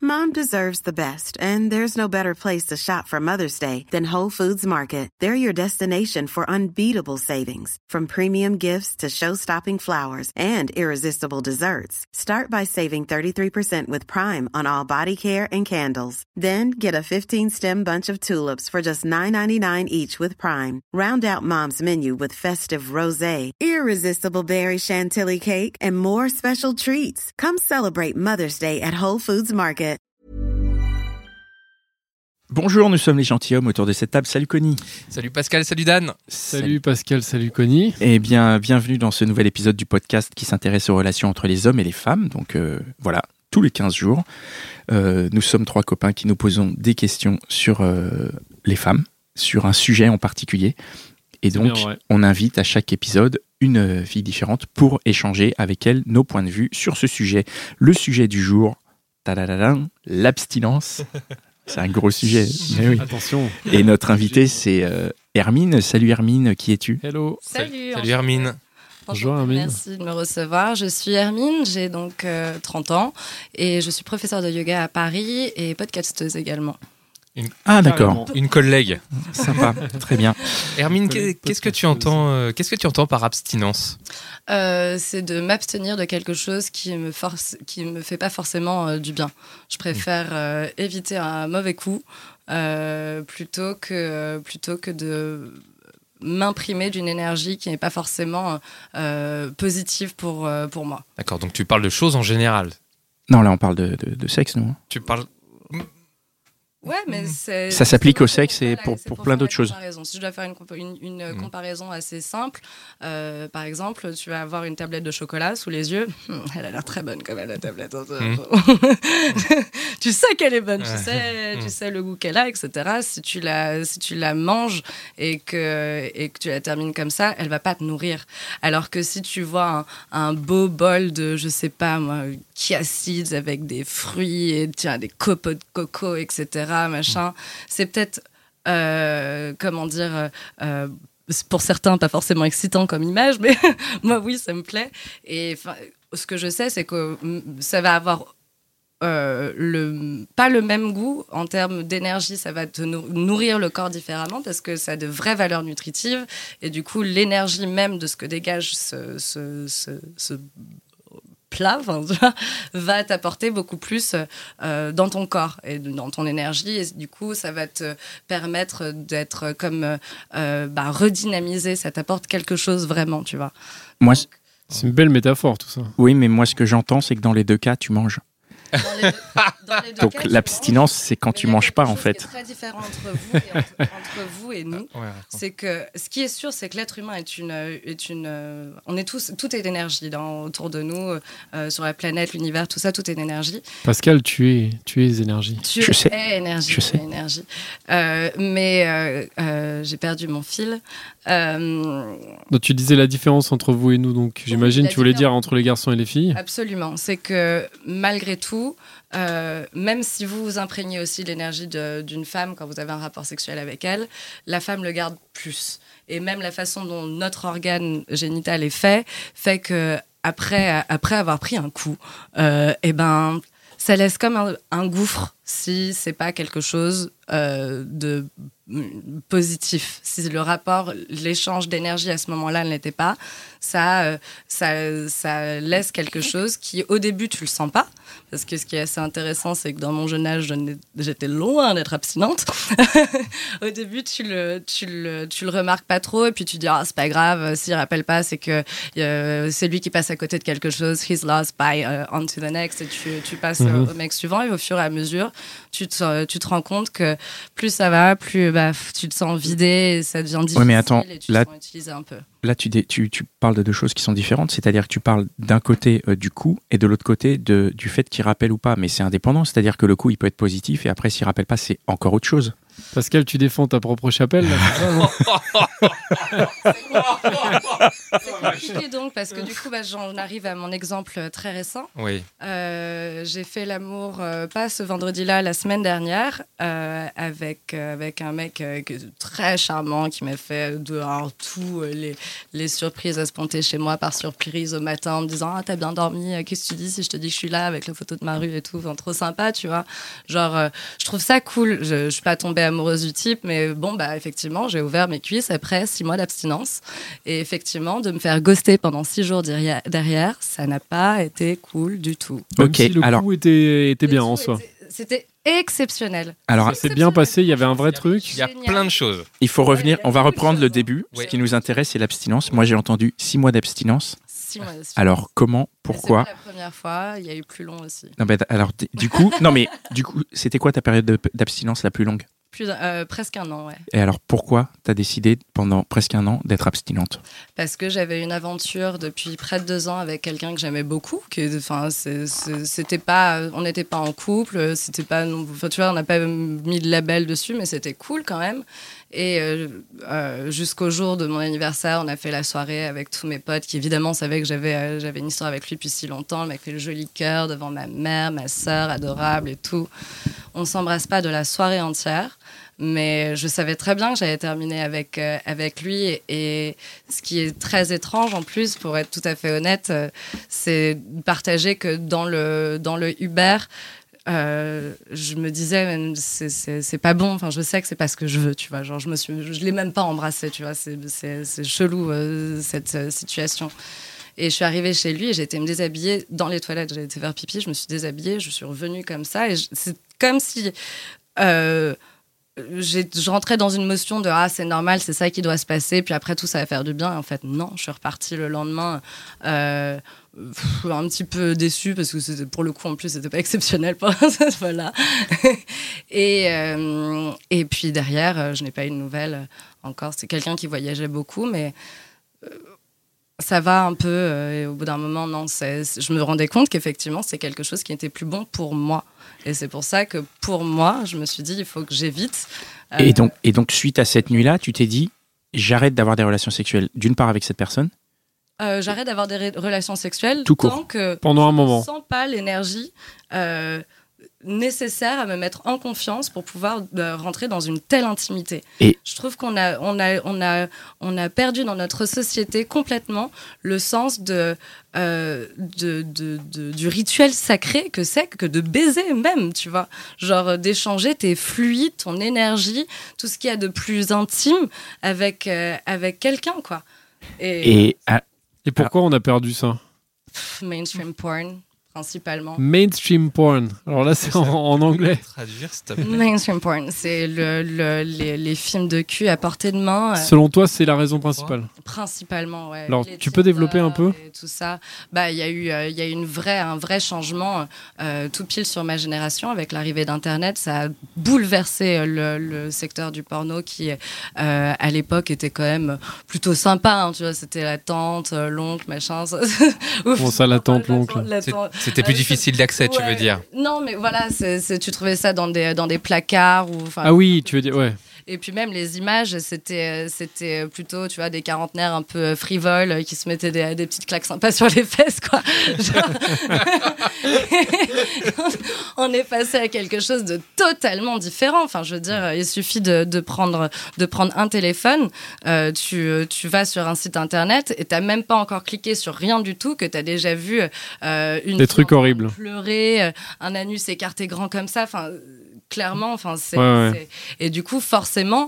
Mom deserves the best, and there's no better place to shop for Mother's Day than Whole Foods Market. They're your destination for unbeatable savings, from premium gifts to show-stopping flowers and irresistible desserts. Start by saving 33% with Prime on all body care and candles. Then get a 15-stem bunch of tulips for just $9.99 each with Prime. Round out Mom's menu with festive rosé, irresistible berry chantilly cake, and more special treats. Come celebrate Mother's Day at Whole Foods Market. Bonjour, nous sommes les gentilshommes autour de cette table. Salut Connie. Salut Pascal, salut Dan. Salut Pascal, salut Connie. Eh bien, bienvenue dans ce nouvel épisode du podcast qui s'intéresse aux relations entre les hommes et les femmes. Donc voilà, tous les 15 jours, nous sommes 3 copains qui nous posons des questions sur les femmes, sur un sujet en particulier. Et donc, bien, ouais. On invite à chaque épisode une fille différente pour échanger avec elle nos points de vue sur ce sujet. Le sujet du jour, tadadadam, l'abstinence. C'est un gros sujet, mais oui. Attention. Et notre invitée, c'est Hermine. Salut Hermine, qui es-tu ? Hello. Salut Hermine. Bonjour Hermine. Merci de me recevoir. Je suis Hermine, j'ai donc 30 ans et je suis professeure de yoga à Paris et podcasteuse également. Ah d'accord, Une collègue. sympa, très bien. Hermine, qu'est-ce que tu entends par abstinence ? C'est de m'abstenir de quelque chose qui me fait pas forcément du bien. Je préfère éviter un mauvais coup plutôt que de m'imprimer d'une énergie qui n'est pas forcément positive pour moi. D'accord, donc tu parles de choses en général. Non, là on parle de sexe, nous. Tu parles... Ouais, mais Ça s'applique au sexe et pour plein d'autres choses. Si je dois faire une comparaison assez simple, par exemple, tu vas avoir une tablette de chocolat sous les yeux. Elle a l'air très bonne quand même, la tablette. Tu sais qu'elle est bonne, tu sais le goût qu'elle a, etc. Si tu la manges et que tu la termines comme ça, elle va pas te nourrir. Alors que si tu vois un beau bol de, je sais pas moi, chia seeds avec des fruits et des copeaux de coco, etc., machin, c'est peut-être pour certains pas forcément excitant comme image, mais moi oui, ça me plaît. Et ce que je sais, c'est que ça va avoir pas le même goût en termes d'énergie. Ça va te nourrir le corps différemment parce que ça a de vraies valeurs nutritives et du coup l'énergie même de ce que dégage ce plat, va t'apporter beaucoup plus dans ton corps et dans ton énergie, et du coup ça va te permettre d'être comme redynamisé, ça t'apporte quelque chose vraiment, tu vois. Moi, C'est une belle métaphore tout ça. oui, mais moi ce que j'entends, c'est que dans les deux cas, tu manges. Dans les deux Donc cas, l'abstinence, c'est quand mais tu il y a manges quelque pas chose en fait. qui est très différent entre vous et entre vous et nous. C'est que ce qui est sûr, c'est que l'être humain est une on est tous, tout est énergie autour de nous, sur la planète, l'univers, tout ça, tout est énergie. Pascal, tu es énergie. Je sais. Énergie. Je sais. Énergie. Mais j'ai perdu mon fil. Donc tu disais la différence entre vous et nous, donc j'imagine la tu voulais dire différence. entre les garçons et les filles. Absolument. C'est que malgré tout, même si vous vous imprégnez aussi de l'énergie d'une femme quand vous avez un rapport sexuel avec elle, la femme le garde plus. Et même la façon dont notre organe génital est fait que après avoir pris un coup, ça laisse comme un gouffre si c'est pas quelque chose de positif. Si le rapport, l'échange d'énergie à ce moment-là ne l'était pas, ça laisse quelque chose qui, au début, tu le sens pas. Parce que ce qui est assez intéressant, c'est que dans mon jeune âge, j'étais loin d'être abstinente. Au début, tu le remarques pas trop, et puis tu dis, c'est pas grave, s'il rappelle pas, c'est que c'est lui qui passe à côté de quelque chose, he's lost, by on to the next, et tu passes au mec suivant, et au fur et à mesure, tu te rends compte que plus ça va, plus tu te sens vidé, et ça devient difficile, Ouais, mais attends, et tu là, te sens utilisé un peu. Là, tu parles de deux choses qui sont différentes, c'est-à-dire que tu parles d'un côté du coup et de l'autre côté du fait qu'il rappelle ou pas, mais c'est indépendant, c'est-à-dire que le coup il peut être positif et après s'il rappelle pas, c'est encore autre chose. Pascal, tu défends ta propre chapelle, là, c'est ça, non? C'est compliqué donc, parce que du coup, j'en arrive à mon exemple très récent. Oui. J'ai fait l'amour, pas ce vendredi-là, la semaine dernière, avec un mec très charmant qui m'a fait dehors tout les surprises à se pointer chez moi par surprise au matin en me disant « Ah, t'as bien dormi, qu'est-ce que tu dis si je te dis que je suis là avec la photo de ma rue et tout ?» Enfin, trop sympa, tu vois. Genre, je trouve ça cool. Je suis pas tombée amoureuse du type, mais bon, effectivement, j'ai ouvert mes cuisses après 6 mois d'abstinence. Et effectivement, de me faire ghoster pendant 6 jours derrière, ça n'a pas été cool du tout. Même Ok, si le alors- coup était bien en soi. C'était exceptionnel. Alors, Ça s'est bien passé, il y avait un vrai truc. Il y a Génial. plein de choses. il faut revenir, on va reprendre le début. Ouais. Ce qui nous intéresse, c'est l'abstinence. Moi, j'ai entendu 6 mois d'abstinence. 6 mois. Alors, comment, C'est pourquoi pas la première fois, il y a eu plus long aussi. Non, alors, du coup, c'était quoi ta période d'abstinence la plus longue? Presque un an, ouais. Et alors, pourquoi t'as décidé pendant presque un an d'être abstinente? Parce que j'avais une aventure depuis près de 2 ans avec quelqu'un que j'aimais beaucoup. C'était pas, on n'était pas en couple, c'était pas, enfin, tu vois, on n'a pas mis de label dessus, mais c'était cool quand même. Et jusqu'au jour de mon anniversaire, on a fait la soirée avec tous mes potes qui évidemment savaient que j'avais une histoire avec lui depuis si longtemps. Le mec fait le joli cœur devant ma mère, ma sœur, adorable et tout. On s'embrasse pas de la soirée entière. Mais je savais très bien que j'allais terminer avec lui. Et ce qui est très étrange, en plus, pour être tout à fait honnête, c'est de partager que dans le Uber, je me disais, c'est pas bon. Enfin, je sais que c'est pas ce que je veux, tu vois. Genre, je l'ai même pas embrassé, tu vois. C'est chelou, cette situation. Et je suis arrivée chez lui et j'ai été me déshabiller dans les toilettes. J'ai été faire pipi, je me suis déshabillée, je suis revenue comme ça. Et c'est comme si... je rentrais dans une motion de c'est normal, c'est ça qui doit se passer, puis après tout ça va faire du bien. Et en fait non, je suis repartie le lendemain un petit peu déçue parce que pour le coup en plus c'était pas exceptionnel pour voilà. Et puis derrière je n'ai pas eu de nouvelles encore. C'est quelqu'un qui voyageait beaucoup, mais ça va un peu et au bout d'un moment non, je me rendais compte qu'effectivement c'est quelque chose qui était plus bon pour moi. Et c'est pour ça que pour moi, je me suis dit, il faut que j'évite. Et donc, suite à cette nuit-là, tu t'es dit, j'arrête d'avoir des relations sexuelles, d'une part avec cette personne. J'arrête d'avoir des relations sexuelles Tout court. tant que Pendant un moment. je ne sens pas l'énergie nécessaire à me mettre en confiance pour pouvoir rentrer dans une telle intimité. Et je trouve qu'on a perdu dans notre société complètement le sens du rituel sacré que c'est que de baiser même, tu vois. Genre d'échanger tes fluides, ton énergie, tout ce qu'il y a de plus intime avec quelqu'un, quoi. Et pourquoi on a perdu ça? Mainstream porn. Principalement. Mainstream porn. Alors là, c'est en anglais. Traduire, s'il te plaît. Mainstream porn, c'est les films de cul à portée de main. Selon toi, c'est la raison principale? Principalement, ouais. Alors, Les tu peux développer un peu? et tout ça. Il y a eu un vrai changement tout pile sur ma génération avec l'arrivée d'Internet. Ça a bouleversé le secteur du porno qui, à l'époque, était quand même plutôt sympa. Hein, tu vois, c'était la tante, l'oncle, machin. Comment ça, la tante, l'oncle? C'était plus difficile d'accès, tu veux dire? Non, mais voilà, tu trouvais ça dans des placards. Ah oui, tu veux dire, ouais. Et puis même les images, c'était plutôt, tu vois, des quarantenaires un peu frivoles qui se mettaient des petites claques sympas sur les fesses, quoi. Genre... On est passé à quelque chose de totalement différent. Enfin, je veux dire, il suffit de prendre un téléphone, tu vas sur un site internet et t'as même pas encore cliqué sur rien du tout que t'as déjà vu des trucs horribles, pleurer, un anus écarté grand comme ça. Enfin. Clairement, enfin, et du coup, forcément,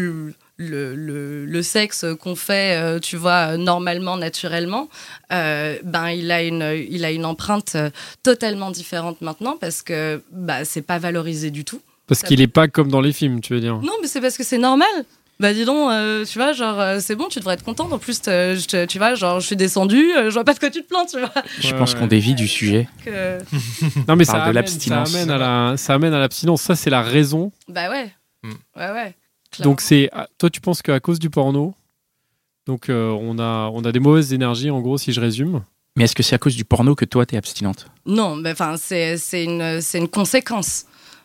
le sexe qu'on fait, tu vois, normalement, naturellement, il a une empreinte totalement différente maintenant parce que c'est pas valorisé du tout. Parce qu'il est pas comme dans les films, tu veux dire? Non, mais c'est parce que c'est normal. Dis donc, tu vois, genre, c'est bon, tu devrais être contente. En plus, tu vois, genre, je suis descendue, je vois pas de quoi tu te plains, tu vois. Je pense qu'on dévie du sujet. Non, mais ça amène à l'abstinence. Ça, c'est la raison. Bah ouais. Ouais. Donc, toi, tu penses qu'à cause du porno, donc on a des mauvaises énergies, en gros, si je résume. Mais est-ce que c'est à cause du porno que toi, t'es abstinente? Non, c'est une conséquence.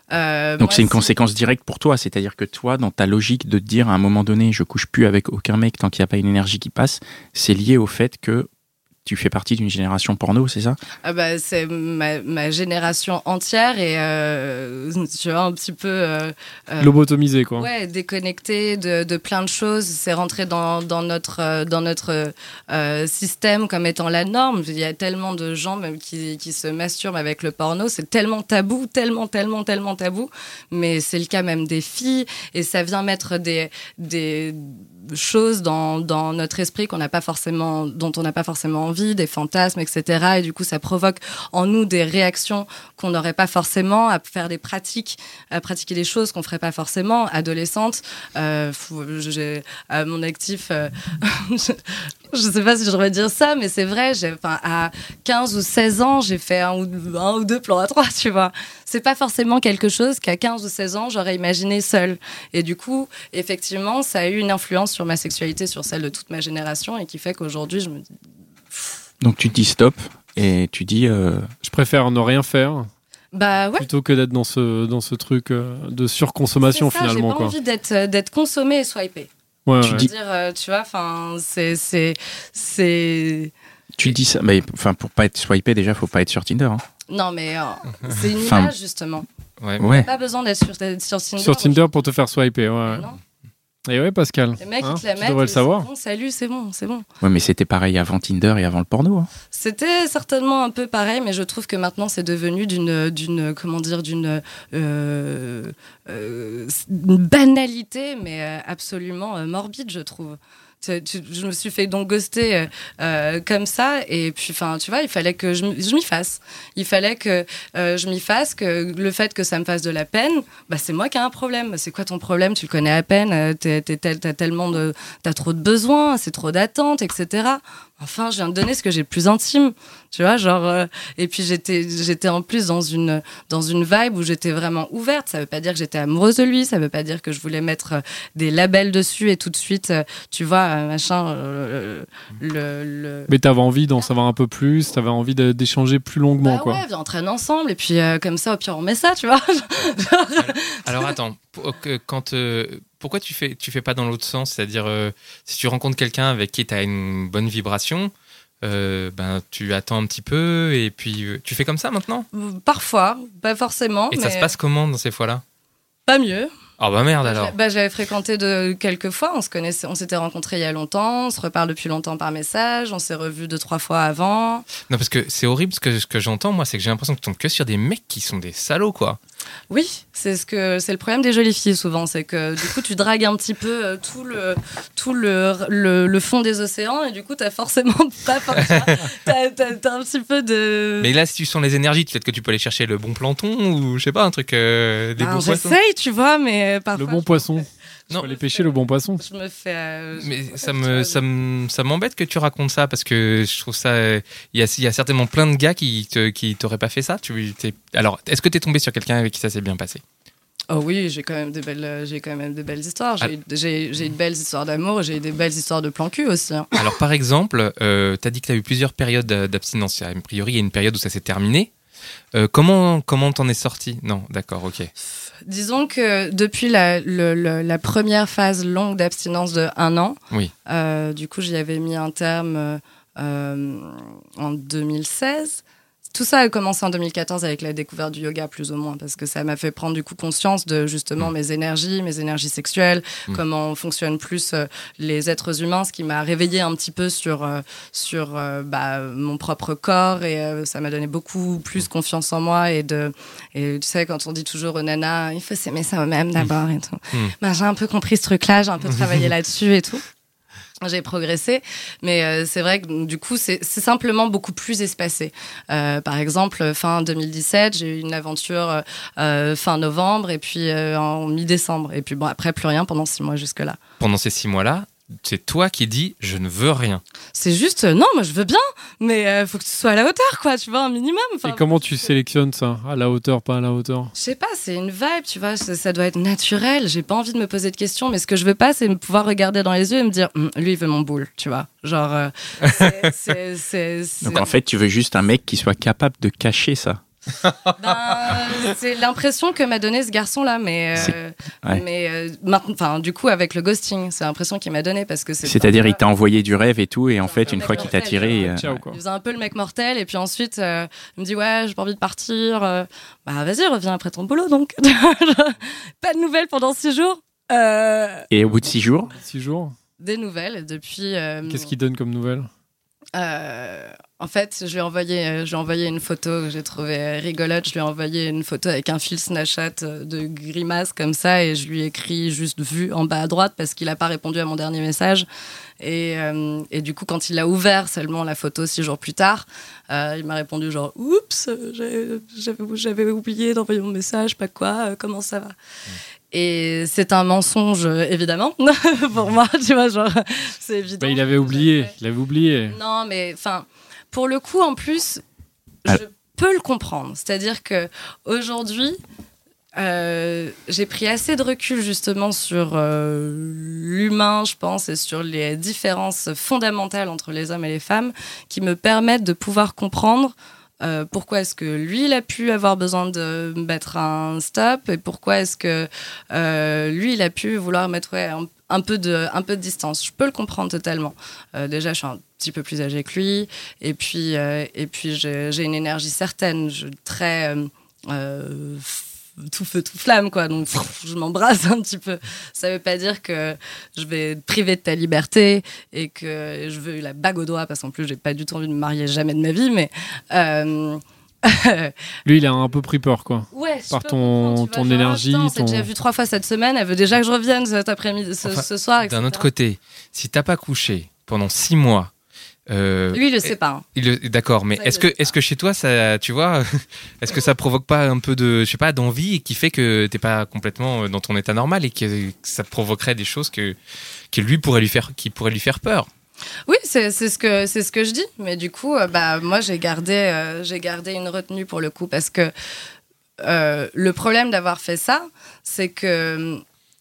Donc moi, c'est une conséquence directe pour toi, c'est-à-dire que toi, dans ta logique de te dire à un moment donné, je couche plus avec aucun mec tant qu'il n'y a pas une énergie qui passe, c'est lié au fait que tu fais partie d'une génération porno, c'est ça ? C'est ma génération entière et tu vois un petit peu Lobotomisé, quoi. ouais, déconnecté de plein de choses. C'est rentré dans notre système comme étant la norme. Il y a tellement de gens même qui se masturbent avec le porno. C'est tellement tabou, tellement tabou. Mais c'est le cas même des filles. Et ça vient mettre des choses dans notre esprit dont on n'a pas forcément envie, des fantasmes, etc. Et du coup, ça provoque en nous des réactions qu'on n'aurait pas forcément, à faire des pratiques, à pratiquer des choses qu'on ferait pas forcément. Adolescente, j'ai à mon actif, je sais pas si je devrais dire ça, mais c'est vrai, à 15 ou 16 ans, j'ai fait un ou deux plans à 3, tu vois. C'est pas forcément quelque chose qu'à 15 ou 16 ans, j'aurais imaginé seule. Et du coup, effectivement, ça a eu une influence sur ma sexualité, sur celle de toute ma génération, et qui fait qu'aujourd'hui, je me dis... Donc tu te dis stop, et tu dis... Je préfère ne rien faire. Bah ouais. Plutôt que d'être dans ce truc de surconsommation, c'est ça, finalement. J'ai pas envie d'être consommé et swipé. Ouais, Tu dis... Tu vois, enfin, c'est... Tu dis ça, mais pour pas être swipé, déjà, faut pas être sur Tinder. Hein. Non, mais c'est une image, justement. Ouais. Pas besoin d'être sur Tinder. Sur Tinder pour te faire swiper, ouais. Non. Et ouais, Pascal. Les mecs, ils te la mettent. Tu devrais le savoir. Bon, salut, c'est bon. Ouais, mais c'était pareil avant Tinder et avant le porno. Hein. C'était certainement un peu pareil, mais je trouve que maintenant, c'est devenu d'une banalité, mais absolument morbide, je trouve. Je me suis fait donc ghoster comme ça, et puis enfin tu vois, il fallait que je m'y fasse. Il fallait que je m'y fasse, que le fait que ça me fasse de la peine, bah c'est moi qui ai un problème. C'est quoi ton problème? Tu le connais à peine, t'as trop de besoins, c'est trop d'attentes, etc. Enfin, je viens de donner ce que j'ai de plus intime, tu vois, genre. Et puis j'étais en plus dans une vibe où j'étais vraiment ouverte. Ça veut pas dire que j'étais amoureuse de lui, ça veut pas dire que je voulais mettre des labels dessus et tout de suite, tu vois, machin. Mais t'avais envie d'en savoir un peu plus, t'avais envie d'échanger plus longuement, quoi. Ouais, viens, on traîne ensemble et puis comme ça, au pire, on met ça, tu vois. Alors attends, pourquoi tu fais pas dans l'autre sens? C'est-à-dire, si tu rencontres quelqu'un avec qui tu as une bonne vibration, tu attends un petit peu et puis tu fais comme ça maintenant? Parfois, pas forcément. Et ça se passe comment dans ces fois-là? Pas mieux. Ah bah merde alors. Je l'avais fréquenté quelques fois, on s'était rencontrés il y a longtemps, on se reparle depuis longtemps par message, on s'est revus 2-3 fois avant. Non, parce que c'est horrible, ce que j'entends, moi, c'est que j'ai l'impression que tu tombes que sur des mecs qui sont des salauds, quoi. Oui, c'est le problème des jolies filles souvent, c'est que du coup tu dragues un petit peu tout le fond des océans et du coup t'as forcément t'as un petit peu de... Mais là, si tu sens les énergies, peut-être que tu peux aller chercher le bon plancton ou je sais pas, un truc des bons poissons. J'essaye, tu vois, mais parfois... Le bon poisson. Non, faut aller pêcher le bon poisson. Je me fais... Mais ça m'embête que tu racontes ça parce que je trouve ça... Il y a certainement plein de gars qui t'auraient pas fait ça. Alors, est-ce que t'es tombé sur quelqu'un avec qui ça s'est bien passé? Oh oui, j'ai quand même des belles histoires. J'ai eu de belles histoires d'amour, j'ai eu des belles histoires de plan cul aussi. Hein. Alors, par exemple, t'as dit que t'as eu plusieurs périodes d'abstinence. A priori, il y a une période où ça s'est terminé. Comment t'en es sorti? Non, d'accord, ok. Disons que depuis la première phase longue d'abstinence de 1 an, oui. Du coup j'y avais mis un terme en 2016. Tout ça a commencé en 2014 avec la découverte du yoga, plus ou moins, parce que ça m'a fait prendre du coup conscience de justement mes énergies sexuelles, comment fonctionnent plus les êtres humains, ce qui m'a réveillée un petit peu sur mon propre corps et ça m'a donné beaucoup plus confiance en moi et tu sais, quand on dit toujours aux nanas, il faut s'aimer soi-même d'abord et tout. J'ai un peu compris ce truc-là, j'ai un peu travaillé là-dessus et tout. J'ai progressé, mais c'est vrai que du coup, c'est simplement beaucoup plus espacé. Par exemple, fin 2017, j'ai eu une aventure fin novembre et puis en mi-décembre. Et puis bon, après, plus rien pendant 6 mois jusque-là. Pendant ces 6 mois-là, c'est toi qui dis « je ne veux rien ». C'est juste, non, moi je veux bien, mais faut que tu sois à la hauteur, quoi, tu vois, un minimum. Et comment tu sélectionnes ça? À la hauteur, pas à la hauteur? Je sais pas, c'est une vibe, tu vois, ça doit être naturel. J'ai pas envie de me poser de questions, mais ce que je veux pas, c'est me pouvoir regarder dans les yeux et me dire, lui, il veut mon boule, tu vois. Genre, Donc en fait, tu veux juste un mec qui soit capable de cacher ça. C'est l'impression que m'a donné ce garçon-là, mais maintenant, du coup, avec le ghosting, c'est l'impression qu'il m'a donné parce que c'est-à-dire, il t'a envoyé du rêve et tout, et en fait, une fois qu'il t'a tiré, Ciao, quoi. Il faisait un peu le mec mortel, et puis ensuite, il me dit ouais, j'ai pas envie de partir. Bah vas-y, reviens après ton boulot, donc. Pas de nouvelles pendant 6 jours. et au bout de 6 jours, 6 jours. Des nouvelles, et depuis. Qu'est-ce qu'il donne comme nouvelles? En fait, je lui ai envoyé une photo que j'ai trouvée rigolote. Je lui ai envoyé une photo avec un fil Snapchat de grimace comme ça, et je lui ai écrit juste vu en bas à droite parce qu'il n'a pas répondu à mon dernier message. Et du coup, quand il a ouvert seulement la photo 6 jours plus tard, il m'a répondu genre oups, j'avais oublié d'envoyer mon message, pas quoi, comment ça va? Et c'est un mensonge, évidemment, pour moi, tu vois, genre, c'est évident. Bah, il avait oublié. Non, mais enfin, pour le coup, en plus, je peux le comprendre. C'est-à-dire que aujourd'hui, j'ai pris assez de recul justement sur l'humain, je pense, et sur les différences fondamentales entre les hommes et les femmes, qui me permettent de pouvoir comprendre pourquoi est-ce que lui, il a pu avoir besoin de mettre un stop, et pourquoi est-ce que lui, il a pu vouloir mettre un peu de distance. Je peux le comprendre totalement. Déjà, je suis un petit peu plus âgée que lui, et puis j'ai une énergie certaine, très tout feu, tout flamme, quoi. Donc, je m'embrasse un petit peu. Ça veut pas dire que je vais te priver de ta liberté et que je veux la bague au doigt, parce qu'en plus, j'ai pas du tout envie de me marier jamais de ma vie, mais... Lui, il a un peu pris peur, quoi. Ouais, par ton énergie. On s'est déjà vu 3 fois cette semaine, elle veut déjà que je revienne cet après-midi, ce soir, etc. D'un autre côté, si t'as pas couché pendant 6 mois... Lui, il le sait pas. Hein. D'accord, mais est-ce que chez toi, ça, tu vois, est-ce que ça provoque pas un peu de, je sais pas, d'envie, et qui fait que t'es pas complètement dans ton état normal, et que ça provoquerait des choses que lui pourrait lui faire peur? Oui, c'est ce que je dis, mais du coup, moi j'ai gardé une retenue pour le coup, parce que le problème d'avoir fait ça, c'est que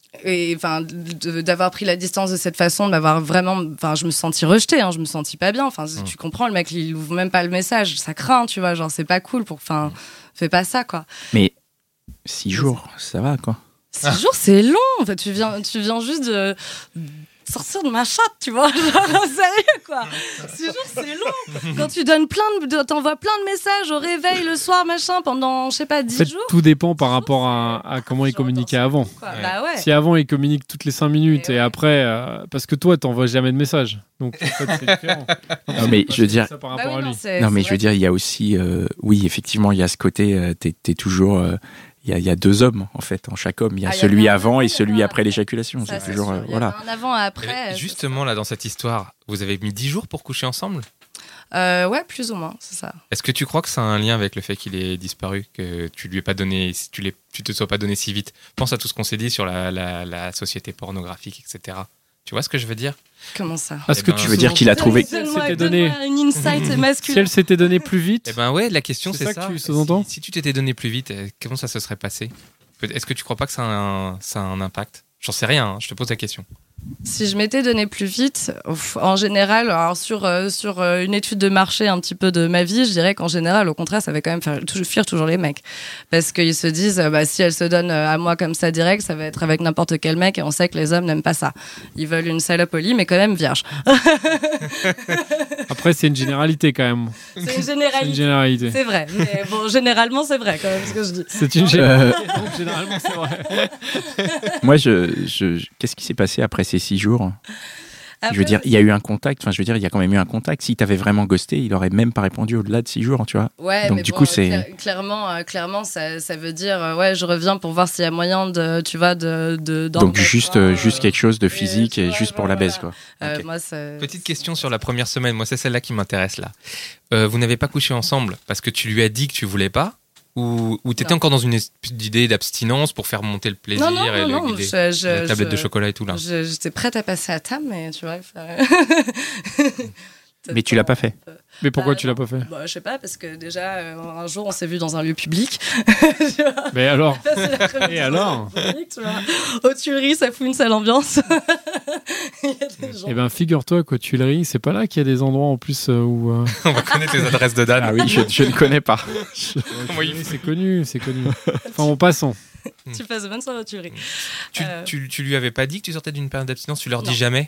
d'avoir pris la distance de cette façon, d'avoir vraiment, je me sentis rejetée, je me sentis pas bien. Tu comprends, le mec, il ouvre même pas le message, ça craint, tu vois, genre c'est pas cool fais pas ça, quoi. Mais 6 jours, ça va, quoi. 6 jours, c'est long. En fait, tu viens juste de sortir de ma chatte, tu vois. Genre, sérieux, quoi. 6 jours, c'est long. Quand tu t'envoies plein de messages au réveil, le soir, machin, pendant, je sais pas, 10 jours. Tout dépend par rapport à comment il communiquait avant. Ouais. Bah ouais. Si avant, il communique toutes les 5 minutes, et après, parce que toi, t'envoies jamais de message. Donc, en fait, c'est différent. Non, mais je veux dire... Ça par rapport à lui. Non, mais je veux dire, il y a aussi... oui, effectivement, il y a ce côté, t'es toujours... Il y a 2 hommes, en fait, en chaque homme. Il y a celui avant et celui après l'éjaculation. Ça, c'est toujours, il y a un avant et après. Justement, là, dans cette histoire, vous avez mis 10 jours pour coucher ensemble? Ouais, plus ou moins, c'est ça. Est-ce que tu crois que ça a un lien avec le fait qu'il ait disparu, que tu lui aies pas donné, tu te sois pas donné si vite? Pense à tout ce qu'on s'est dit sur la société pornographique, etc. Tu vois ce que je veux dire? Comment ça? Est-ce que tu veux dire qu'il a trouvé... une insight masculine. Si elle s'était donnée plus vite... Eh ben ouais, la question c'est ça. Que tu sous-entends? Si tu t'étais donné plus vite, comment ça se serait passé? Est-ce que tu crois pas que ça a un impact? J'en sais rien, je te pose la question. Si je m'étais donné plus vite, en général, alors sur une étude de marché un petit peu de ma vie, je dirais qu'en général, au contraire, ça va quand même faire fuir toujours les mecs. Parce qu'ils se disent, si elle se donne à moi comme ça direct, ça va être avec n'importe quel mec, et on sait que les hommes n'aiment pas ça. Ils veulent une salope au lit, mais quand même vierge. Après, c'est une généralité quand même. C'est une généralité. C'est vrai. Mais bon, généralement, c'est vrai quand même ce que je dis. C'est une généralité. Donc, généralement, c'est vrai. Moi, qu'est-ce qui s'est passé après ces 6 jours? Je veux dire, il y a eu un contact. Il y a quand même eu un contact. S'il t'avait vraiment ghosté, il aurait même pas répondu au-delà de 6 jours, tu vois. Ouais, donc mais du coup, c'est clairement, ça veut dire, je reviens pour voir s'il y a moyen de donc juste quelque chose de physique et juste pour la baise, quoi. Okay. Moi, petite question sur la première semaine. Moi, c'est celle-là qui m'intéresse là. Vous n'avez pas couché ensemble parce que tu lui as dit que tu voulais pas? Ou t'étais encore dans une idée d'abstinence pour faire monter le plaisir et la tablette de chocolat et tout là? J'étais prête à passer à table, mais tu vois. Mais tu l'as pas fait. Mais pourquoi tu l'as pas fait? Je sais pas, parce que déjà, un jour, on s'est vu dans un lieu public. Mais alors? Et alors aux Tuileries, ça fout une sale ambiance. Il y a des gens. Eh ben, figure-toi qu'aux Tuileries, c'est pas là qu'il y a des endroits en plus où... On va connaître les adresses de Dan. Ah oui, je ne connais pas. Oui, c'est connu. Enfin, en passant. Tu passes bonne soirée aux Tuileries. Tu lui avais pas dit que tu sortais d'une période d'abstinence? Tu leur dis Non. jamais?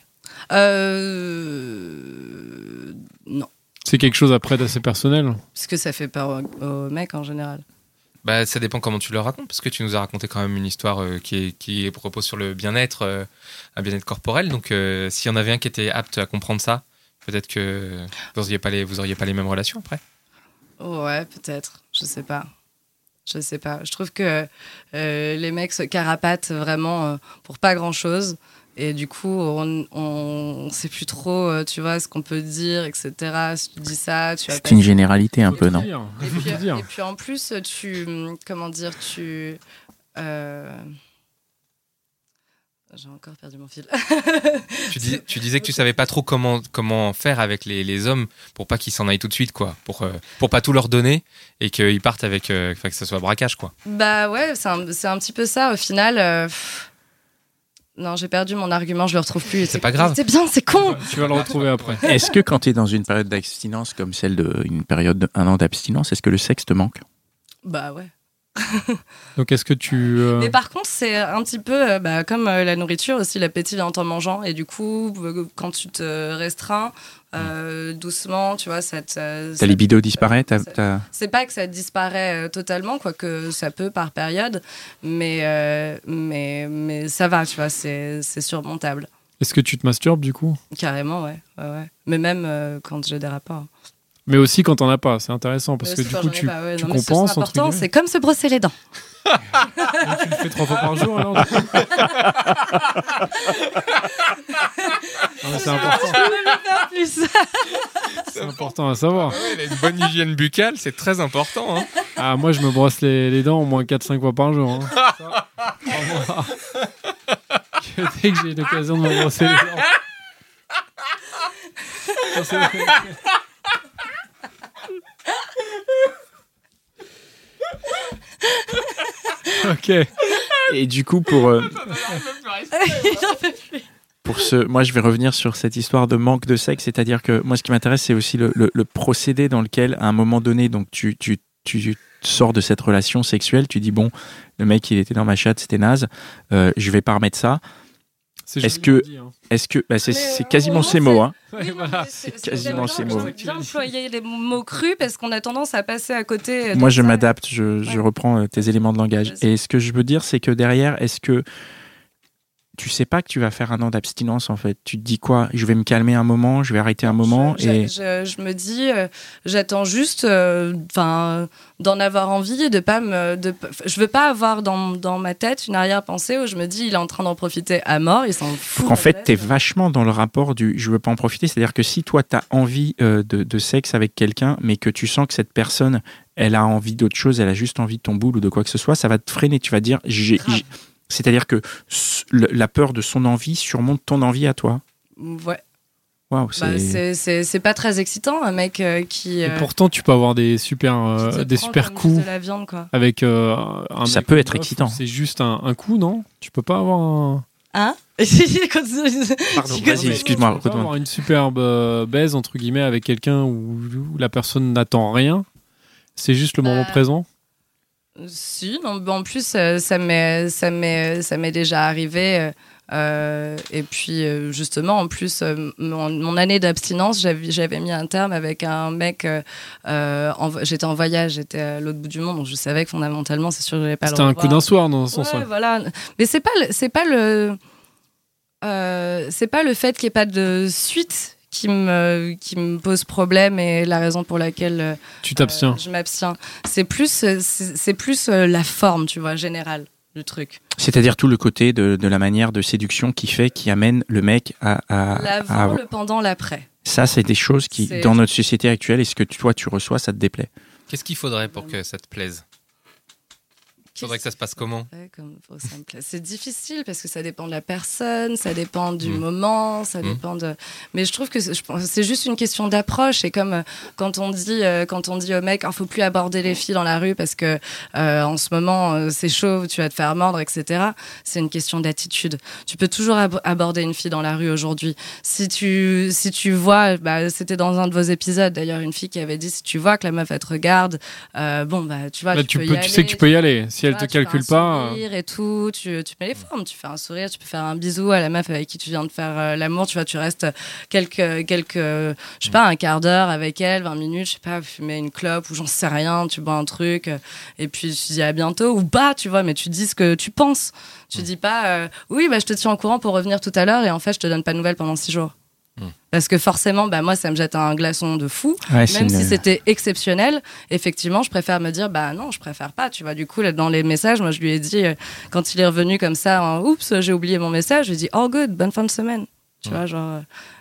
Non. C'est quelque chose après d'assez personnel. Parce que ça fait peur aux mecs en général. Bah, ça dépend comment tu le racontes, parce que tu nous as raconté quand même une histoire qui repose sur le bien-être, un bien-être corporel. Donc, s'il y en avait un qui était apte à comprendre ça, peut-être que vous auriez pas les mêmes relations après. Ouais, peut-être. Je sais pas. Je trouve que les mecs se carapatent vraiment pour pas grand-chose. Et du coup, on sait plus trop, tu vois, ce qu'on peut dire, etc. Si tu dis ça, tu as C'est une généralité un peu, non? Et puis en plus, j'ai encore perdu mon fil. Tu disais que tu savais pas trop comment faire avec les hommes pour pas qu'ils s'en aillent tout de suite, quoi. Pour pas tout leur donner et qu'ils partent avec, que ça soit braquage, quoi. Bah ouais, c'est un petit peu ça. Au final, non, j'ai perdu mon argument, je le retrouve plus. C'est pas grave. C'est bien, c'est con. Tu vas le retrouver après. Est-ce que quand tu es dans une période d'abstinence comme celle d'une période d'1 an d'abstinence, est-ce que le sexe te manque? Bah ouais. Donc est-ce que tu... Mais par contre, c'est un petit peu comme la nourriture aussi, l'appétit vient en mangeant. Et du coup, quand tu te restreins doucement, tu vois, ta libido disparaît? C'est pas que ça disparaît totalement, quoique ça peut par période, mais ça va, tu vois, c'est surmontable. Est-ce que tu te masturbes du coup? Carrément, ouais. Mais même quand j'ai des rapports. Mais aussi quand t'en as pas, c'est intéressant parce que du coup tu compenses. C'est important, c'est comme se brosser les dents. Donc, tu le fais 3 fois par jour alors? Non, mais c'est important. C'est important à savoir. Ouais, une bonne hygiène buccale, c'est très important. Hein. Ah, moi je me brosse les dents au moins 4-5 fois par jour. Hein. Dès que j'ai l'occasion de me brosser les dents. Ok. Et du coup, moi, je vais revenir sur cette histoire de manque de sexe, c'est-à-dire que moi, ce qui m'intéresse, c'est aussi le procédé dans lequel, à un moment donné, donc tu sors de cette relation sexuelle, tu dis bon, le mec, il était dans ma chatte, c'était naze, je vais pas remettre ça. C'est quasiment ces mots, hein. Ouais, voilà. C'est quasiment ces mots. J'aime bien employer les mots crus parce qu'on a tendance à passer à côté. Moi, je m'adapte, je reprends tes éléments de langage. Et ce que je veux dire, c'est que derrière, est-ce que tu sais pas que tu vas faire 1 an d'abstinence, en fait? Tu te dis quoi? Je vais me calmer un moment, je vais arrêter un moment. Je me dis, j'attends juste d'en avoir envie et je veux pas avoir dans ma tête une arrière-pensée où je me dis, il est en train d'en profiter à mort, il s'en fout. En fait, t'es vachement dans le rapport du je veux pas en profiter. C'est-à-dire que si toi, t'as envie de sexe avec quelqu'un, mais que tu sens que cette personne, elle a envie d'autre chose, elle a juste envie de ton boule ou de quoi que ce soit, ça va te freiner. Tu vas te dire, c'est-à-dire que la peur de son envie surmonte ton envie à toi. Ouais. Waouh, c'est pas très excitant, un mec qui. Et pourtant, tu peux avoir des super coups de la viande, quoi. avec un. Ça mec peut être meuf, excitant. C'est juste un coup, non? Tu peux pas avoir un. Hein? Pardon, vas-y, excuse-moi. Tu peux pas avoir une superbe baise entre guillemets avec quelqu'un où la personne n'attend rien. C'est juste le moment présent. Si, non, en plus, ça m'est déjà arrivé. Et puis, justement, en plus, mon année d'abstinence, j'avais mis un terme avec un mec. J'étais en voyage, j'étais à l'autre bout du monde, donc je savais que fondamentalement, c'est sûr que je n'allais pas le revoir. C'était un coup d'un soir, dans ce sens. Ouais, voilà. Mais c'est pas le fait qu'il n'y ait pas de suite qui me pose problème et la raison pour laquelle tu t'abstiens. Je m'abstiens. C'est plus la forme, tu vois, générale du truc. C'est-à-dire tout le côté de la manière de séduction qui amène le mec à l'avant, le pendant, l'après. Ça, c'est des choses qui, dans notre société actuelle, est-ce que toi, tu reçois, ça te déplaît? Qu'est-ce qu'il faudrait pour que ça te plaise? Faudrait que ça se passe comment? Ouais, faut que ça me plaise. C'est difficile parce que ça dépend de la personne, ça dépend du moment, ça dépend de. Mais je trouve que c'est juste une question d'approche. Et comme quand on dit au mec, il faut plus aborder les filles dans la rue parce que en ce moment c'est chaud, tu vas te faire mordre, etc. C'est une question d'attitude. Tu peux toujours aborder une fille dans la rue aujourd'hui. Si tu vois, c'était dans un de vos épisodes d'ailleurs, une fille qui avait dit, si tu vois que la meuf elle te regarde, tu vois, Là, tu peux y aller. tu sais que tu peux y aller. Si elle te calcule pas. Tu fais un sourire et tout, tu mets les formes, tu fais un sourire, tu peux faire un bisou à la meuf avec qui tu viens de faire l'amour, tu vois, tu restes je sais pas, un quart d'heure avec elle, 20 minutes, je sais pas, fumer une clope ou j'en sais rien, tu bois un truc, et puis tu dis à bientôt, ou pas, tu vois, mais tu dis ce que tu penses. Tu dis pas, oui, je te tiens au courant pour revenir tout à l'heure, et en fait, je te donne pas de nouvelles pendant 6 jours. Parce que forcément, moi, ça me jette un glaçon de fou. Ouais, Même si c'était exceptionnel, effectivement, je préfère me dire, non, je préfère pas. Tu vois, du coup, là, dans les messages, moi, je lui ai dit, quand il est revenu comme ça, oups, j'ai oublié mon message, je lui ai dit, oh good, bonne fin de semaine. Tu vois, genre.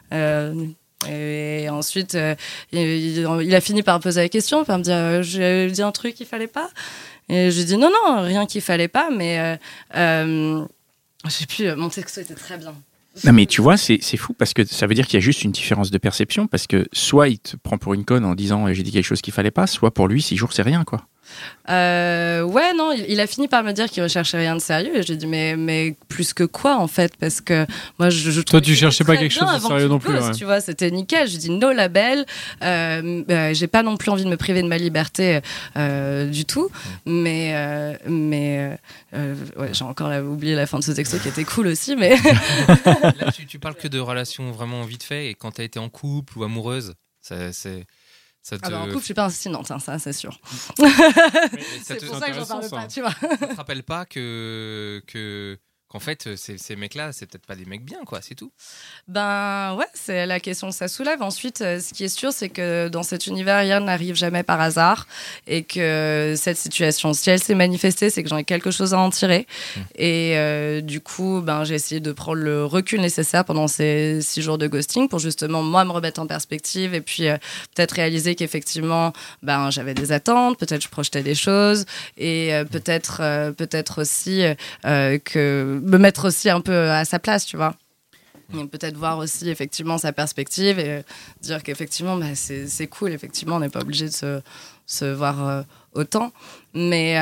Et ensuite, il a fini par me poser la question, par me dire, j'ai dit un truc qu'il fallait pas. Et je lui ai dit, non, rien qu'il fallait pas, mais je sais plus, mon texto était très bien. Non mais tu vois, c'est fou parce que ça veut dire qu'il y a juste une différence de perception parce que soit il te prend pour une conne en disant j'ai dit quelque chose qu'il fallait pas, soit pour lui 6 jours c'est rien quoi. Ouais, non, il a fini par me dire qu'il recherchait rien de sérieux et j'ai dit mais plus que quoi en fait, parce que moi je Toi tu cherchais pas quelque chose de sérieux non plus, tu vois, c'était nickel. Je dis no label, j'ai pas non plus envie de me priver de ma liberté du tout, mais ouais, j'ai encore oublié la fin de ce texto qui était cool aussi, mais là tu parles que de relations vraiment vite fait, et quand t'as été en couple ou amoureuse, ça te... en couple, je suis pas insistante, ça c'est sûr. C'est pour ça que j'en parle pas, tu vois. Ça te rappelle pas qu'en fait, ces mecs-là, c'est peut-être pas des mecs bien, quoi, c'est tout. Ouais, c'est la question que ça soulève. Ensuite, ce qui est sûr, c'est que dans cet univers, rien n'arrive jamais par hasard, et que cette situation, si elle s'est manifestée, c'est que j'en ai quelque chose à en tirer. Et du coup, j'ai essayé de prendre le recul nécessaire pendant ces 6 jours de ghosting pour justement, moi, me remettre en perspective et puis peut-être réaliser qu'effectivement, j'avais des attentes, peut-être je projetais des choses, et peut-être aussi que me mettre aussi un peu à sa place, tu vois. Et peut-être voir aussi effectivement sa perspective et dire qu'effectivement c'est cool, effectivement on n'est pas obligé de se voir autant, mais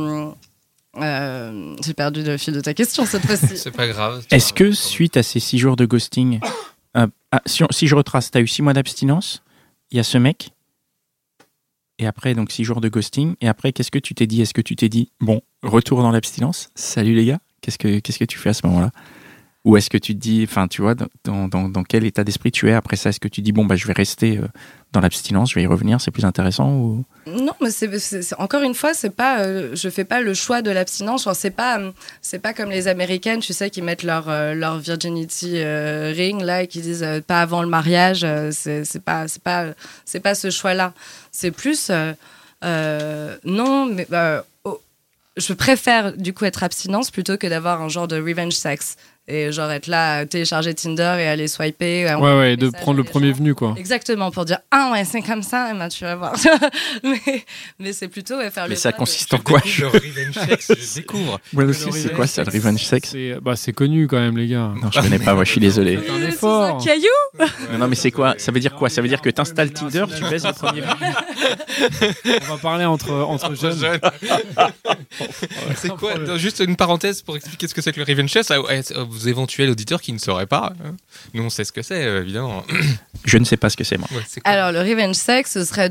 j'ai perdu le fil de ta question cette fois-ci. C'est pas grave. Est-ce que suite à ces 6 jours de ghosting, si je retrace, t'as eu 6 mois d'abstinence, il y a ce mec, et après donc 6 jours de ghosting, et après qu'est-ce que tu t'es dit? Est-ce que tu t'es dit bon, retour dans l'abstinence, salut les gars? Qu'est-ce que tu fais à ce moment-là? Ou est-ce que tu te dis, enfin, tu vois, dans quel état d'esprit tu es après ça? Est-ce que tu dis, je vais rester dans l'abstinence, je vais y revenir, c'est plus intéressant ou... Non, mais c'est encore une fois, c'est pas, je fais pas le choix de l'abstinence. Genre, c'est pas comme les Américaines, tu sais, qui mettent leur virginity ring là et qui disent pas avant le mariage. C'est pas ce choix-là. C'est plus, non, mais je préfère du coup être abstinence plutôt que d'avoir un genre de revenge sex et genre être là à télécharger Tinder et aller swiper. Ouais, de prendre le premier venu quoi. Exactement, pour dire c'est comme ça, tu vas voir. mais c'est plutôt faire le. Mais ça consiste en quoi? Le revenge sex, je découvre. Moi aussi, c'est quoi ça, le revenge sex? C'est connu quand même les gars. Non, je connais pas, moi je suis désolé. C'est un effort. C'est un caillou. Non mais c'est quoi? Ça veut dire quoi? Ça veut dire que t'installes Tinder, tu baises le premier venu? On va parler entre jeunes. C'est quoi? Juste une parenthèse pour expliquer ce que c'est que le revenge sex aux éventuels auditeurs qui ne sauraient pas. Nous, on sait ce que c'est, évidemment. Je ne sais pas ce que c'est, moi. Ouais, alors, le revenge sex, ce serait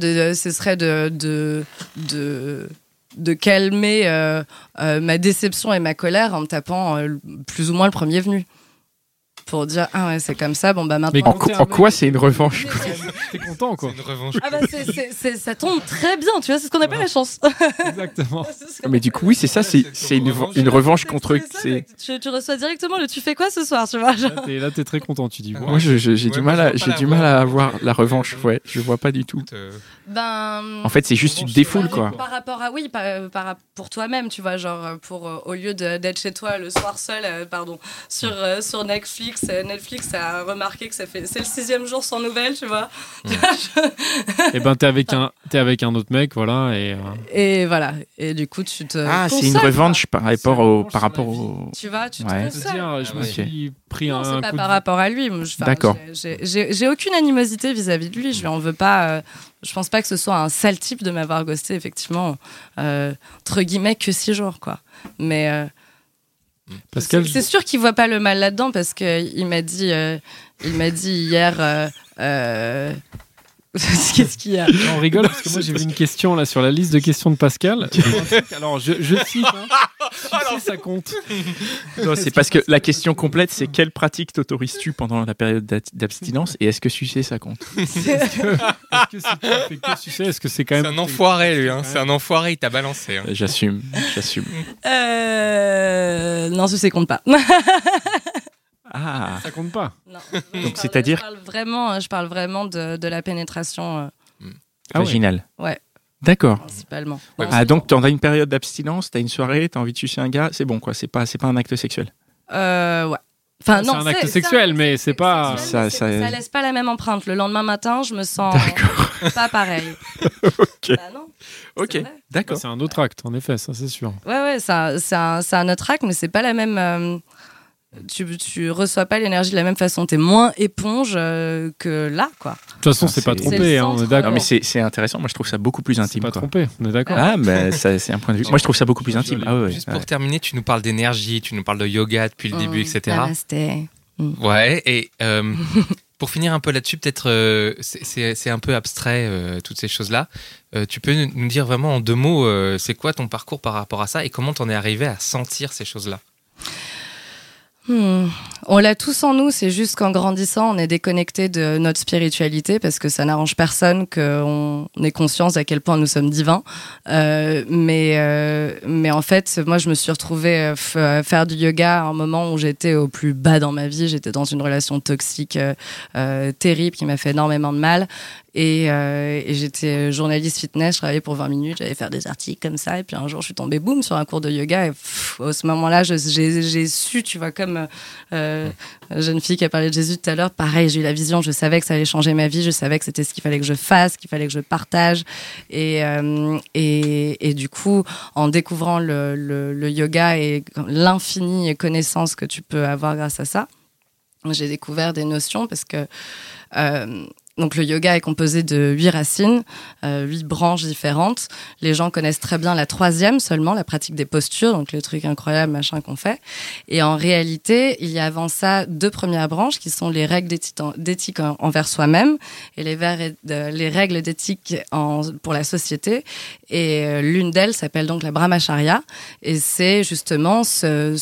de calmer ma déception et ma colère en me tapant plus ou moins le premier venu. Pour dire, c'est comme ça, maintenant... Mais en quoi c'est une revanche? T'es content, quoi. C'est une revanche. Ça tombe très bien, tu vois, c'est ce qu'on appelle la chance. Exactement. Mais du coup, oui, c'est ça, c'est une revanche contre eux. Tu reçois directement le tu fais quoi ce soir, tu vois. Là, t'es très content, tu dis. Moi, j'ai du mal à avoir la revanche, ouais, je vois pas du tout. En fait, c'est juste une défoule, quoi. Par rapport à, pour toi-même, tu vois, genre, au lieu d'être chez toi le soir seul, sur Netflix, Netflix a remarqué que c'est le 6e jour sans nouvelles, tu vois. Et ben t'es avec un autre mec, voilà. Et voilà. Et du coup, tu te. C'est une revanche par rapport au. Tu vois, tu te Ouais. consoles. Je me suis pris Non, un c'est pas coup par rapport à lui. D'accord. J'ai aucune animosité vis-à-vis de lui. Je lui en veux pas. Je pense pas que ce soit un sale type de m'avoir ghosté, effectivement, entre guillemets, que 6 jours, quoi. Mais Pascal, c'est sûr qu'il voit pas le mal là-dedans parce que il m'a dit hier. Qu'est-ce qu'il y a? on rigole parce que moi j'ai vu une question là sur la liste de questions de Pascal. Alors je cite. Sucer, ça compte. Non, c'est parce que la question complète, c'est quelle pratique t'autorises-tu pendant la période d'abstinence et est-ce que sucer ça compte? Est-ce que si tu fais que sucer, est-ce que c'est quand même. C'est un enfoiré, lui. C'est un enfoiré, il t'a balancé. Hein. J'assume. Non, ça compte pas. Ah. Ça compte pas. Non, Donc, c'est-à-dire je parle vraiment de la pénétration vaginale. Ouais. D'accord. Principalement. Ouais, Non, Donc t'en as une période d'abstinence, t'as une soirée, t'as envie de sucer un gars, c'est bon quoi, c'est pas un acte sexuel. ouais. Enfin, C'est non, un acte sexuel, mais c'est pas. ça laisse pas la même empreinte. Le lendemain matin, je me sens pas pareil. Ok. Bah non. Ok, C'est vrai. d'accord. C'est un autre acte, en effet, ça c'est sûr. Ouais, c'est un autre acte, mais c'est pas la même. Tu reçois pas l'énergie de la même façon. T'es moins éponge que là, quoi. De toute façon, c'est pas c'est trompé, le on est centre. d'accord. Non mais c'est intéressant, moi je trouve ça beaucoup plus C'est intime. pas quoi. trompé, on est d'accord. Ah mais c'est un point de vue. Moi je trouve ça beaucoup plus intime. Ah ouais. Juste pour terminer, tu nous parles d'énergie, tu nous parles de yoga depuis le début, etc. Namasté. Ouais, et pour finir un peu là-dessus, peut-être c'est un peu abstrait toutes ces choses-là. Tu peux nous dire vraiment en 2 mots, c'est quoi ton parcours par rapport à ça et comment t'en es arrivé à sentir ces choses-là? On l'a tous en nous, c'est juste qu'en grandissant, on est déconnecté de notre spiritualité parce que ça n'arrange personne qu'on ait conscience à quel point nous sommes divins. Mais en fait, moi, je me suis retrouvée à faire du yoga à un moment où j'étais au plus bas dans ma vie. J'étais dans une relation toxique terrible qui m'a fait énormément de mal. Et j'étais journaliste fitness, je travaillais pour 20 minutes, j'allais faire des articles comme ça. Et puis un jour, je suis tombée, boum, sur un cours de yoga. Et à ce moment-là, j'ai su, tu vois, comme jeune fille qui a parlé de Jésus tout à l'heure, pareil, j'ai eu la vision, je savais que ça allait changer ma vie, je savais que c'était ce qu'il fallait que je fasse, qu'il fallait que je partage. Et du coup, en découvrant le yoga et l'infinie connaissance que tu peux avoir grâce à ça, j'ai découvert des notions parce que donc le yoga est composé de 8 racines, 8 branches différentes. Les gens connaissent très bien la 3e seulement, la pratique des postures, donc le truc incroyable machin qu'on fait. Et en réalité, il y a avant ça 2 premières branches qui sont les règles d'éthique envers soi-même et les règles d'éthique pour la société. Et l'une d'elles s'appelle donc la Brahmacharya. Et c'est justement ce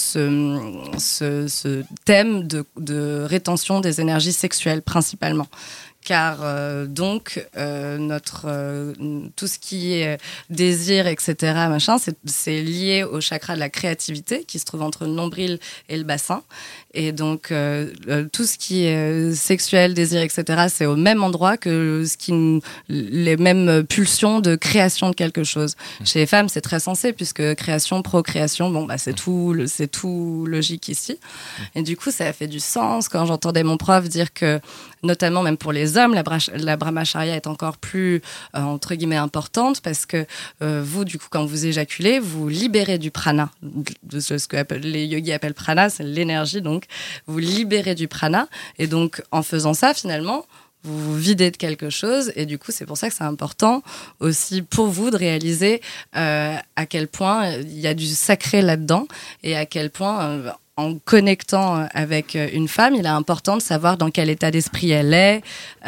thème de rétention des énergies sexuelles principalement. Car donc tout ce qui est désir, etc., machin, c'est lié au chakra de la créativité qui se trouve entre le nombril et le bassin. Et donc tout ce qui est sexuel, désir, etc., c'est au même endroit que les mêmes pulsions de création de quelque chose. Chez les femmes, c'est très sensé puisque création, procréation, bon bah c'est tout logique ici. Et du coup, ça a fait du sens quand j'entendais mon prof dire que, notamment même pour les hommes, la Brahmacharya est encore plus entre guillemets importante parce que vous, du coup, quand vous éjaculez, vous libérez du prana, de ce que les yogis appellent prana, c'est l'énergie, donc vous libérez du prana, et donc en faisant ça, finalement, vous vous videz de quelque chose, et du coup, c'est pour ça que c'est important aussi pour vous de réaliser à quel point il y a du sacré là-dedans, et à quel point en connectant avec une femme, il est important de savoir dans quel état d'esprit elle est,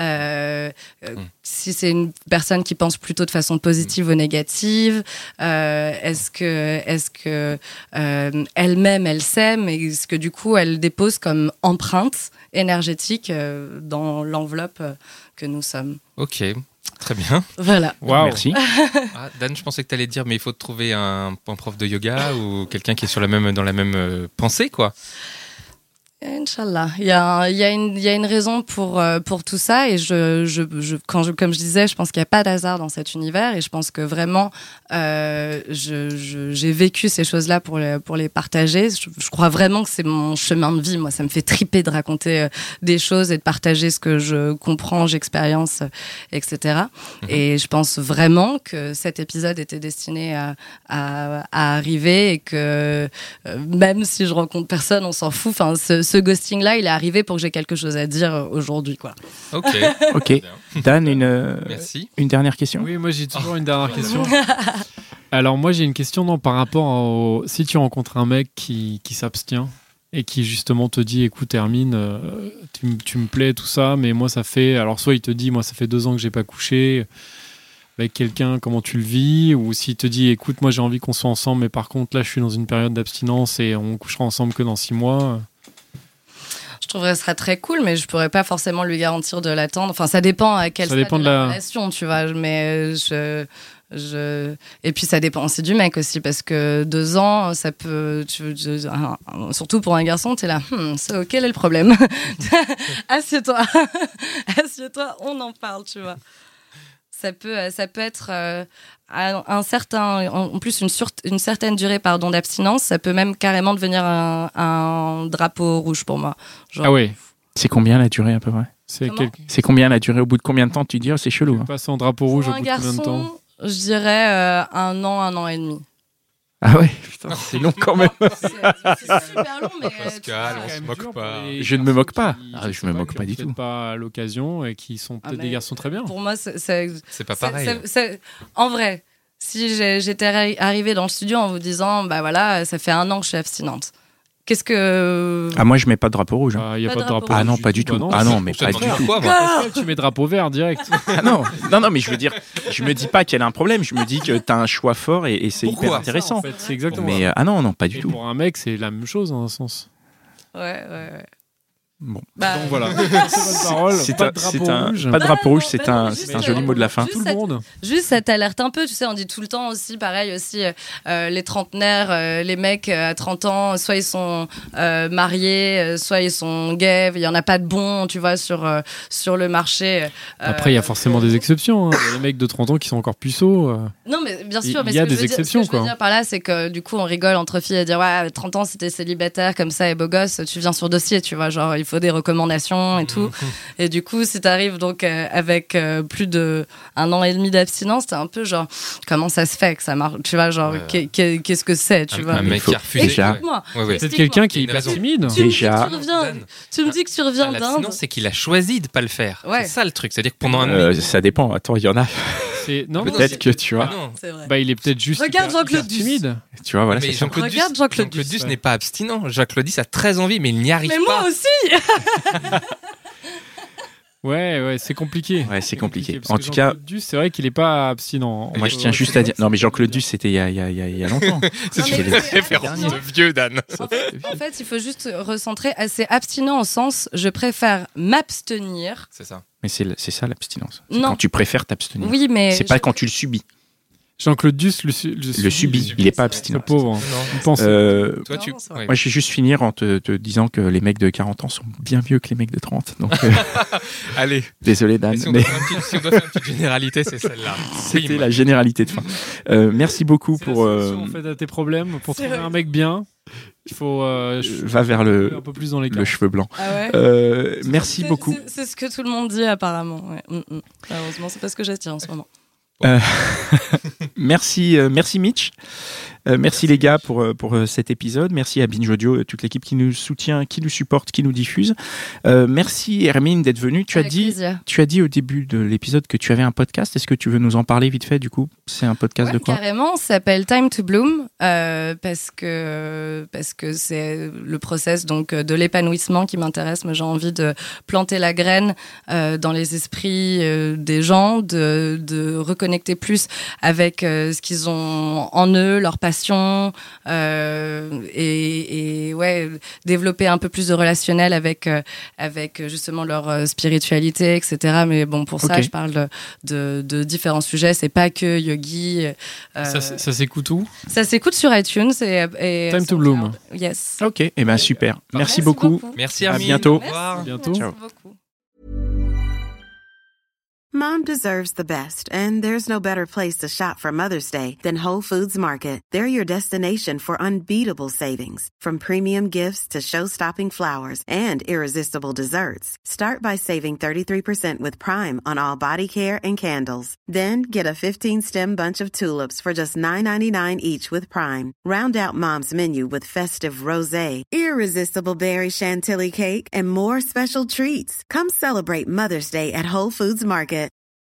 si c'est une personne qui pense plutôt de façon positive ou négative, est-ce que elle-même elle s'aime, et est-ce que du coup elle dépose comme empreinte énergétique dans l'enveloppe que nous sommes. Ok, très bien. Voilà. Waouh. Merci. Ah, Dan, je pensais que tu allais dire, mais il faut trouver un prof de yoga ou quelqu'un qui est dans la même pensée, quoi. Inch'Allah. Il y a une raison pour tout ça. Et comme je disais, je pense qu'il n'y a pas d'hasard dans cet univers. Et je pense que vraiment, j'ai vécu ces choses-là pour les partager. Je crois vraiment que c'est mon chemin de vie. Moi, ça me fait triper de raconter des choses et de partager ce que je comprends, j'expérience, etc. Et je pense vraiment que cet épisode était destiné à arriver et que même si je rencontre personne, on s'en fout. Enfin, ce ghosting-là, il est arrivé pour que j'ai quelque chose à dire aujourd'hui, quoi. Ok. Dan, Merci. une dernière question. Oui, moi j'ai toujours une dernière question. Alors moi j'ai une question par rapport si tu rencontres un mec qui s'abstient et qui justement te dit écoute Hermine, tu me plais tout ça, mais moi ça fait, alors soit il te dit moi ça fait 2 ans que j'ai pas couché avec quelqu'un, comment tu le vis, ou s'il te dit écoute moi j'ai envie qu'on soit ensemble mais par contre là je suis dans une période d'abstinence et on couchera ensemble que dans 6 mois. Je trouverais que ce serait très cool, mais je pourrais pas forcément lui garantir de l'attendre. Enfin, ça dépend à quel stade de la relation, tu vois. Mais et puis ça dépend aussi du mec aussi, parce que 2 ans, ça peut. Surtout pour un garçon, t'es là. Quel est le problème? Assieds-toi, on en parle, tu vois. Ça peut être un certain, en plus une certaine durée d'abstinence, ça peut même carrément devenir un drapeau rouge pour moi. Genre, ah ouais. C'est combien la durée à peu près? C'est combien la durée? Au bout de combien de temps tu dis c'est chelou? Passer en drapeau rouge au bout de garçon, combien de temps? Je dirais 1 an et demi. Ah ouais, putain, c'est long quand même. C'est super long, mais Pascal, on se moque pas. Je ne me moque pas. Je me moque pas du tout. Pas à l'occasion et qui sont peut-être des garçons très bien. Pour moi, c'est pas pareil. En vrai, si j'étais arrivée dans le studio en vous disant, bah voilà, ça fait 1 an que je suis abstinente. Qu'est-ce que... Ah, moi, je mets pas de drapeau rouge. Il n'y a pas de drapeau rouge. Ah non, pas du tout. Ah non, mais pas du tout. Quoi, moi tu mets drapeau vert direct. Ah non, mais je veux dire, je me dis pas qu'elle a un problème. Je me dis que t'as un choix fort et c'est hyper intéressant. Ça, en fait, c'est exactement mais ça. non, pas du tout. Pour un mec, c'est la même chose dans un sens. Ouais. Bon. Donc voilà. C'est pas de drapeau rouge. Pas de drapeau rouge, c'est un joli mot de la fin. Tout le monde. Juste, ça t'alerte un peu, tu sais, on dit tout le temps aussi, pareil aussi, les trentenaires, les mecs à 30 ans, soit ils sont mariés, soit ils sont gays, il y en a pas de bons, tu vois, sur le marché. Après, il y a forcément des exceptions. Il y a des mecs de 30 ans qui sont encore puceaux. Non, mais bien sûr, mais il y a des exceptions, ce que je veux dire par là, c'est que du coup, on rigole entre filles à dire, ouais, 30 ans, si t'es célibataire comme ça et beau gosse, tu viens sur dossier, tu vois, genre, il faut des recommandations et tout. Et du coup, si t'arrives donc avec plus de 1 an et demi d'abstinence, t'es un peu genre, comment ça se fait que ça marche? Tu vois, genre, qu'est-ce que c'est, tu vois? Un mec qui a refusé. Explique-moi. C'est quelqu'un qui est hyper timide. Tu me dis que tu reviens d'Inde. C'est qu'il a choisi de pas le faire. Ouais. C'est ça le truc. C'est-à-dire que pendant un an. Ça dépend. Attends, il y en a. Peut-être que tu vois. C'est vrai. Il est peut-être juste Regarde Jean-Claude timide. Tu vois, voilà. Mais c'est ça. Jean-Claude Duss n'est pas abstinent. Jean-Claude Duss a très envie, mais il n'y arrive pas. Mais moi aussi. Ouais, c'est compliqué. Ouais, c'est compliqué. Parce En que tout cas, Jean-Claude Duss, c'est vrai qu'il est pas abstinent. moi je tiens juste à dire. Non, mais Jean-Claude Duss, c'était il y a longtemps. C'est une référence de vieux, Dan. En fait, il faut juste recentrer. C'est abstinent au sens, je préfère m'abstenir. C'est ça. Mais c'est ça l'abstinence. C'est Non. quand tu préfères t'abstenir. Oui, mais C'est pas quand tu le subis. Jean-Claude Duss le subit. Il est pas abstinent. Le pauvre. Il pense. Toi, tu. Non, c'est vrai. Moi, je vais juste finir en te disant que les mecs de 40 ans sont bien mieux que les mecs de 30. Donc, Allez. désolé, Dan. Si on Mais doit faire une petite généralité, c'est celle-là. c'était la généralité de fin. Merci beaucoup pour. En fait, à tes problèmes, pour trouver un mec bien, il faut. Va vers un peu plus dans les le cheveu blanc. Ah ouais. Merci beaucoup. C'est ce que tout le monde dit apparemment. Ouais. Heureusement, c'est pas ce que j'attire en ce moment. Merci Mitch. Merci les gars pour cet épisode. Merci à Binge Audio, toute l'équipe qui nous soutient, qui nous supporte, qui nous diffuse. Merci Hermine d'être venue. Tu as dit au début de l'épisode que tu avais un podcast. Est-ce que tu veux nous en parler vite fait du coup? C'est un podcast de quoi? Carrément, ça s'appelle Time to Bloom parce que c'est le process donc de l'épanouissement qui m'intéresse. Moi, j'ai envie de planter la graine dans les esprits des gens, de reconnecter plus avec ce qu'ils ont en eux, leur passion et développer un peu plus de relationnel avec justement leur spiritualité, etc. Mais bon, pour ça, je parle de différents sujets. C'est pas que yogi. Ça s'écoute où? Ça s'écoute sur iTunes et Time to Bloom. Yes. Ok, super. Merci beaucoup. Merci, À Armin. bientôt. Au revoir. Merci beaucoup. Mom deserves the best, and there's no better place to shop for Mother's Day than Whole Foods Market. They're your destination for unbeatable savings, from premium gifts to show-stopping flowers and irresistible desserts. Start by saving 33% with Prime on all body care and candles. Then get a 15-stem bunch of tulips for just $9.99 each with Prime. Round out Mom's menu with festive rosé, irresistible berry chantilly cake, and more special treats. Come celebrate Mother's Day at Whole Foods Market.